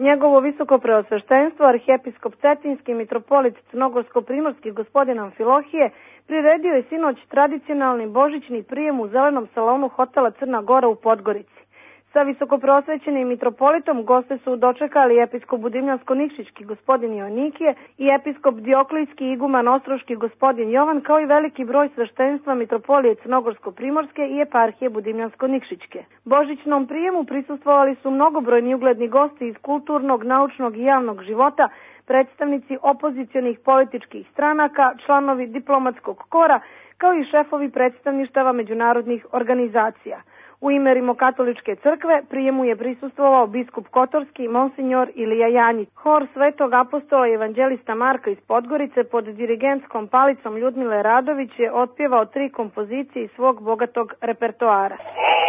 Njegovo visoko preosveštenstvo, arhijepiskop Cetinski, mitropolit Crnogorsko-primorski gospodin Amfilohije, priredio je sinoć tradicionalni božićni prijem u zelenom salonu hotela Crna Gora u Podgorici. Sa visokopreosvećenim mitropolitom goste su dočekali episkop Budimljansko-Nikšićki gospodin Ionikije i episkop Dioklijski iguman Ostroški gospodin Jovan, kao i veliki broj sveštenstva mitropolije Crnogorsko-primorske i eparhije Budimljansko-Nikšićke. Božićnom prijemu prisustvovali su mnogobrojni ugledni gosti iz kulturnog, naučnog i javnog života, predstavnici opozicionih političkih stranaka, članovi diplomatskog kora, kao i šefovi predstavništava međunarodnih organizacija. U ime Rimokatoličke crkve prijemu je prisustvovao biskup Kotorski, monsinjor Ilija Janjić. Hor Svetog apostola i evanđelista Marka iz Podgorice pod dirigentskom palicom Ljudmile Radović je otpjevao 3 kompozicije iz svog bogatog repertoara.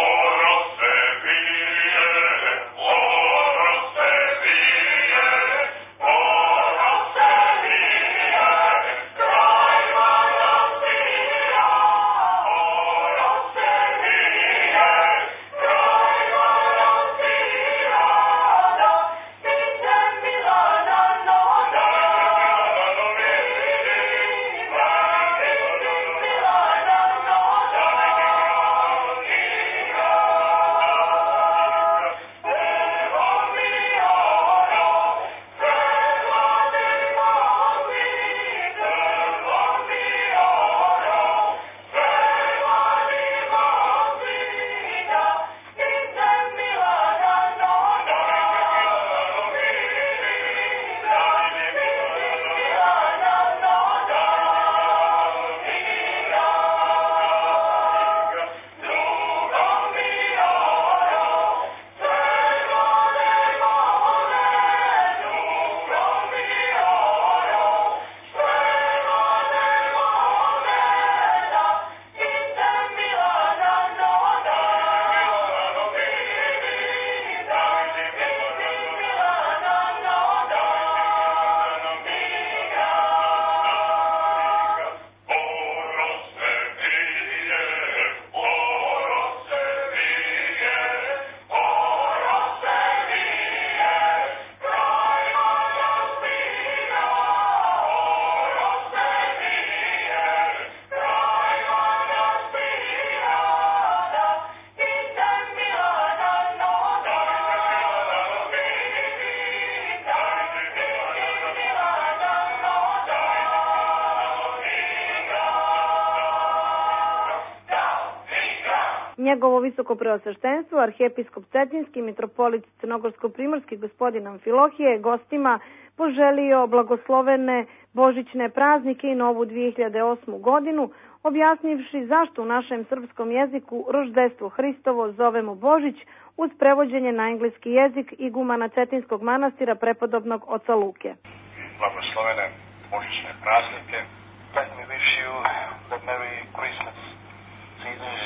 Njegovo visoko preosveštenstvo, arhijepiskop Cetinski, mitropolit Crnogorsko-primorski gospodin Amfilohije je gostima poželio blagoslovene božićne praznike i novu 2008. godinu, objasnivši zašto u našem srpskom jeziku roždestvo Hristovo zovemo Božić uz prevođenje na engleski jezik igumana Cetinskog manastira prepodobnog oca Luke. Blagoslovene božićne praznike. Let me wish you the Merry Christmas season,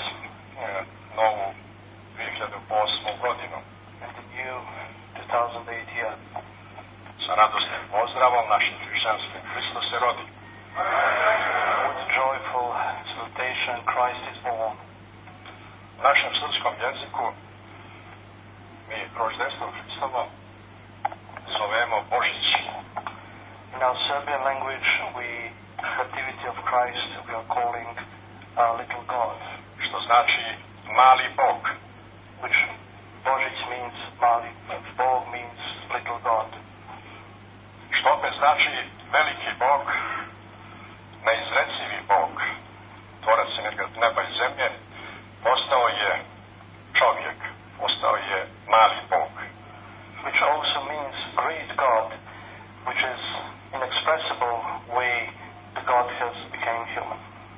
novu 2008. godinu. And the new 2008 year. Sa radosnim pozdravom našim hrišćanskim Hristos se rodi. With joyful salutation Christ is born. U našem srpskom jeziku mi roždestvo Hristovo zovemo Božić. In our Serbian language we nativity of Christ we are calling our little God. Što znači mali Bog. Which Božić means mali, Bog means little God. Što opet znači veliki Bog, neizrecivi Bog, tvorac neba i zemlje, postao je čovjek, postao je mali Bog. Which also means great God, which is inexpressible way the Godhead became human.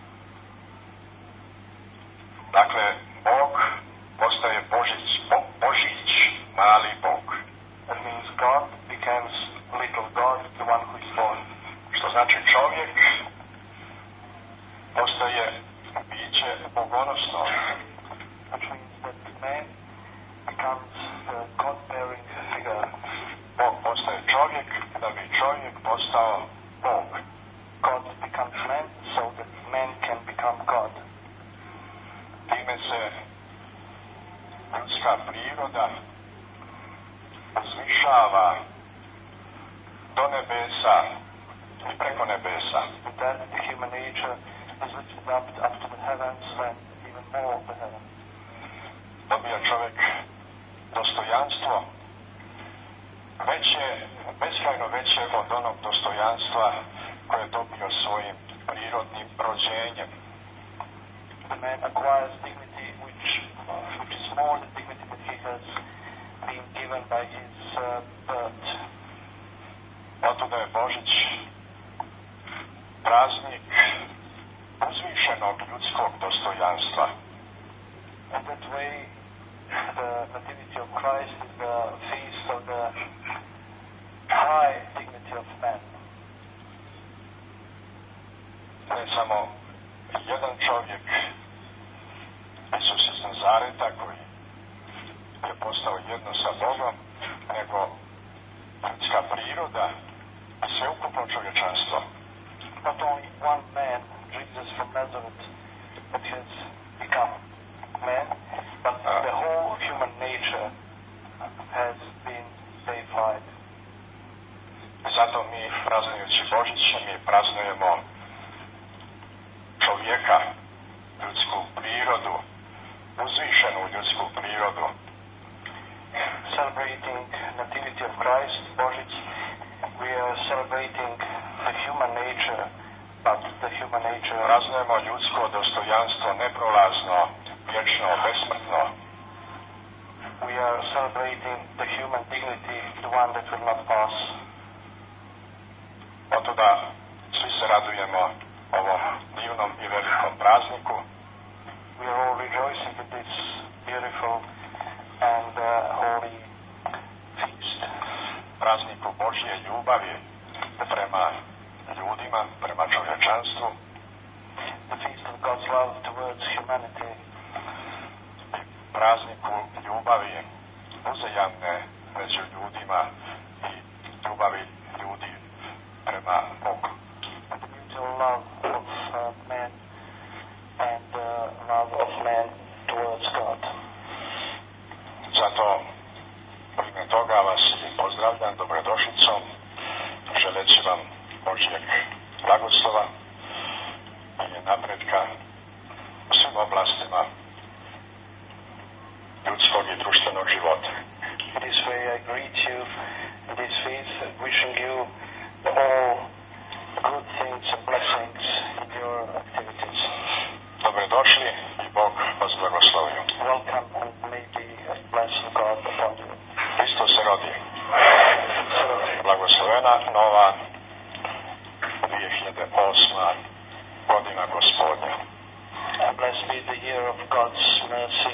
Dakle, Bog postaje Božić, mali Bog. That means God becomes little God, the one who is born. Što znači čovjek postaje biće bogonosno. Which means that man becomes a God-bearing figure. Bog postaje čovjek, da bi čovjek postao Bog. God becomes man so that man can become God. Time se ljudska priroda uzvišava do nebesa i preko nebesa. With that, the human nature is lifted up to the heavens and even more of the heavens. Dobija čovjek dostojanstvo veće, beskrajno veće od onog dostojanstva koje je dobio svojim prirodnim rođenjem. The man acquires dignity which is more the dignity that he has been given by his birth. Otuda je Božić praznik uzvišenog ljudskog dostojanstva. In that way, the Nativity of Christ is the feast of the high dignity of man. Ne samo jedan čovjek, Isus iz Nazareta, koji je postao jedno sa Bogom, nego ljudska priroda i sveukupno čovječanstvo. Not only one man, Jesus from Nazareth, that has become man, but the whole human nature has been deified. Zato mi, praznujući Božić, mi praznujemo čovjeka, ljudsku prirodu, uzvišenu ljudsku prirodu. Celebrating Nativity of Christ, Božić, we are celebrating the human nature, but the human nature. Praznujemo ljudsko dostojanstvo, neprolazno, vječno, besmrtno. We are celebrating the human dignity, the one that will not pass. Otuda svi se radujemo ovom divnom i velikom prazniku. We are all rejoicing in this beautiful and holy feast. Prazniku Božje ljubavi prema ljudima, prema čovječanstvu. The feast of God's love towards humanity. Prazniku ljubavi uzajamne među ljudima i ljubavi ljudi prema Bogu. The mutual love of man and love of man towards God. Zato u ime toga vas i pozdravljam dobrodošlicom, želeći vam Božjeg blagoslova i napretka u svim oblastima ljudskog i društvenog života. In this way I greet you in this feast, wishing you all good things and blessings in your activities. Dobrodošli i Bog vas blagoslovi. Welcome and may the blessing of God upon you. Hristos se rodi. Blagoslovena nova 2008. godina Gospodnja. Blessed be the year of God's mercy,